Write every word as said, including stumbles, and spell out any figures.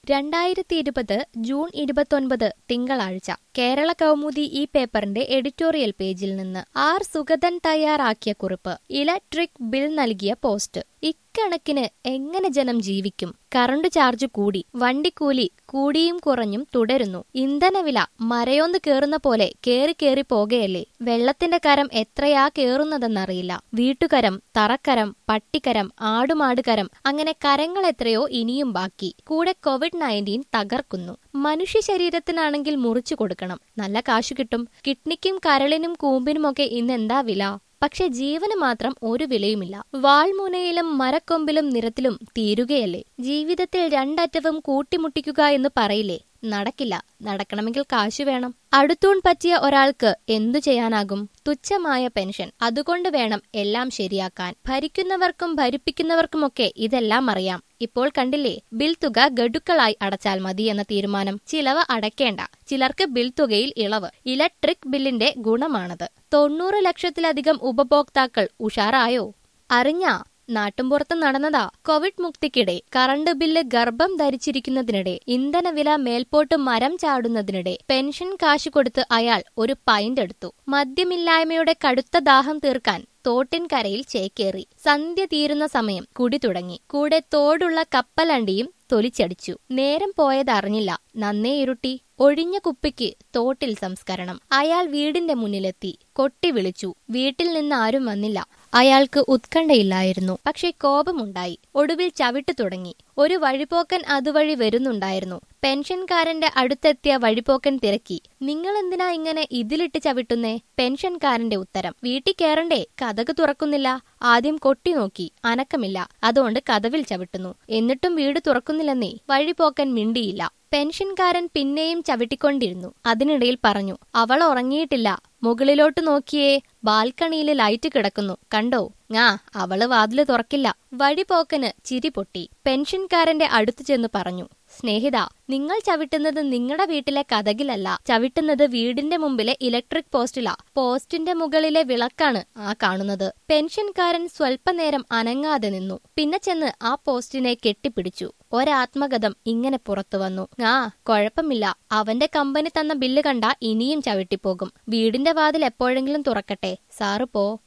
രണ്ടായിരത്തി ഇരുപത് ജൂൺ ഇരുപത്തൊൻപത് തിങ്കളാഴ്ച കേരള കൗമുദി ഈ പേപ്പറിന്റെ എഡിറ്റോറിയൽ പേജിൽ നിന്ന് ആർ സുഗതൻ തയ്യാറാക്കിയ കുറിപ്പ്. ഇലക്ട്രിക് ബിൽ നൽകിയ പോസ്റ്റ്. ഇക്കണക്കിന് എങ്ങനെ ജനം ജീവിക്കും? കറണ്ട് ചാർജ് കൂടി, വണ്ടിക്കൂലി കൂടിയും കുറഞ്ഞും തുടരുന്നു. ഇന്ധനവില മരയോന്ന് കേറുന്ന പോലെ കേറി കേറി പോകയല്ലേ. വെള്ളത്തിന്റെ കരം എത്രയാ കേറുന്നതെന്നറിയില്ല. വീട്ടുകരം, തറക്കരം, പട്ടിക്കരം, ആടുമാടുകരം, അങ്ങനെ കരങ്ങൾ എത്രയോ ഇനിയും ബാക്കി. കൂടെ കോവിഡ് നയൻറ്റീൻ തകർക്കുന്നു. മനുഷ്യ ശരീരത്തിനാണെങ്കിൽ മുറിച്ചു കൊടുക്കണം, നല്ല കാശു കിട്ടും. കിഡ്നിക്കും കരളിനും കൂമ്പിനുമൊക്കെ ഇന്നെന്താ വില? പക്ഷെ ജീവന് മാത്രം ഒരു വിലയുമില്ല. വാൾമുനയിലും മരക്കൊമ്പിലും നിരത്തിലും തീരുകയല്ലേ. ജീവിതത്തിൽ രണ്ടറ്റവും കൂട്ടിമുട്ടിക്കുക എന്ന് പറയില്ലേ, നടക്കില്ല. നടക്കണമെങ്കിൽ കാശു വേണം. അടുത്തൂൺ പറ്റിയ ഒരാൾക്ക് എന്തു ചെയ്യാനാകും? തുച്ഛമായ പെൻഷൻ. അതുകൊണ്ട് വേണം എല്ലാം ശരിയാക്കാൻ. ഭരിക്കുന്നവർക്കും ഭരിപ്പിക്കുന്നവർക്കുമൊക്കെ ഇതെല്ലാം അറിയാം. ഇപ്പോൾ കണ്ടില്ലേ, ബിൽ തുക ഗഡുക്കളായി അടച്ചാൽ മതി എന്ന തീരുമാനം. ചിലവ് അടയ്ക്കേണ്ട. ചിലർക്ക് ബിൽ തുകയിൽ ഇളവ്. ഇലക്ട്രിക് ബില്ലിന്റെ ഗുണമാണത്. തൊണ്ണൂറ് ലക്ഷത്തിലധികം ഉപഭോക്താക്കൾ ഉഷാറായോ? അറിഞ്ഞാ? നാട്ടുംപുറത്ത് നടന്നതാ. കോവിഡ് മുക്തിക്കിടെ, കറണ്ട് ബില്ല് ഗർഭം ധരിച്ചിരിക്കുന്നതിനിടെ, ഇന്ധനവില മേൽപോട്ട് മരം ചാടുന്നതിനിടെ പെൻഷൻ കാശ് കൊടുത്ത് അയാൾ ഒരു പൈന്റ് എടുത്തു. മദ്യമില്ലായ്മയുടെ കടുത്ത ദാഹം തീർക്കാൻ തോട്ടിൻകരയിൽ ചേക്കേറി. സന്ധ്യ തീരുന്ന സമയം കുടി തുടങ്ങി. കൂടെ തോടുള്ള കപ്പലണ്ടിയും തൊലിച്ചടിച്ചു. നേരം പോയതറിഞ്ഞില്ല. നന്നേ ഇരുട്ടി. ഒഴിഞ്ഞ കുപ്പിക്ക് തോട്ടിൽ സംസ്കരണം. അയാൾ വീടിന്റെ മുന്നിലെത്തി. കൊട്ടി വിളിച്ചു. വീട്ടിൽ നിന്ന് ആരും വന്നില്ല. അയാൾക്ക് ഉത്കണ്ഠയില്ലായിരുന്നു, പക്ഷെ കോപമുണ്ടായി. ഒടുവിൽ ചവിട്ടു തുടങ്ങി. ഒരു വഴിപോക്കൻ അതുവഴി വരുന്നുണ്ടായിരുന്നു. പെൻഷൻകാരന്റെ അടുത്തെത്തിയ വഴിപോക്കൻ തിരക്കി, നിങ്ങൾ എന്തിനാ ഇങ്ങനെ ഇതിലിട്ട് ചവിട്ടുന്നേ? പെൻഷൻകാരന്റെ ഉത്തരം, വീട്ടിൽ കയറണ്ടേ, കതക് തുറക്കുന്നില്ല. ആദ്യം കൊട്ടി നോക്കി, അനക്കമില്ല. അതുകൊണ്ട് കതവിൽ ചവിട്ടുന്നു. എന്നിട്ടും വീട് തുറക്കുന്നില്ലെന്നേ. വഴിപോക്കൻ മിണ്ടിയില്ല. പെൻഷൻകാരൻ പിന്നെയും ചവിട്ടിക്കൊണ്ടിരുന്നു. അതിനിടയിൽ പറഞ്ഞു, അവൾ ഉറങ്ങിയിട്ടില്ല. മുകളിലോട്ട് നോക്കിയേ, ബാൽക്കണിയില് ലൈറ്റ് കിടക്കുന്നു, കണ്ടോ? ആ, അവള് വാതില് തുറക്കില്ല. വഴിപോക്കന് ചിരി പൊട്ടി. പെൻഷൻകാരന്റെ അടുത്തു ചെന്ന് പറഞ്ഞു, സ്നേഹിത, നിങ്ങൾ ചവിട്ടുന്നത് നിങ്ങളുടെ വീട്ടിലെ കതകിലല്ല, ചവിട്ടുന്നത് വീടിന്റെ മുമ്പിലെ ഇലക്ട്രിക് പോസ്റ്റിലാ. പോസ്റ്റിന്റെ മുകളിലെ വിളക്കാണ് ആ കാണുന്നത്. പെൻഷൻകാരൻ സ്വൽപ്പനേരം അനങ്ങാതെ നിന്നു. പിന്നെ ചെന്ന് ആ പോസ്റ്റിനെ കെട്ടിപ്പിടിച്ചു. ഒരാത്മഗതം ഇങ്ങനെ പുറത്തു വന്നു, ആ കുഴപ്പമില്ല, അവന്റെ കമ്പനി തന്ന ബില്ല് കണ്ട ഇനിയും ചവിട്ടിപ്പോകും. വീടിന്റെ വാതിൽ എപ്പോഴെങ്കിലും തുറക്കട്ടെ, സാറ് പോ.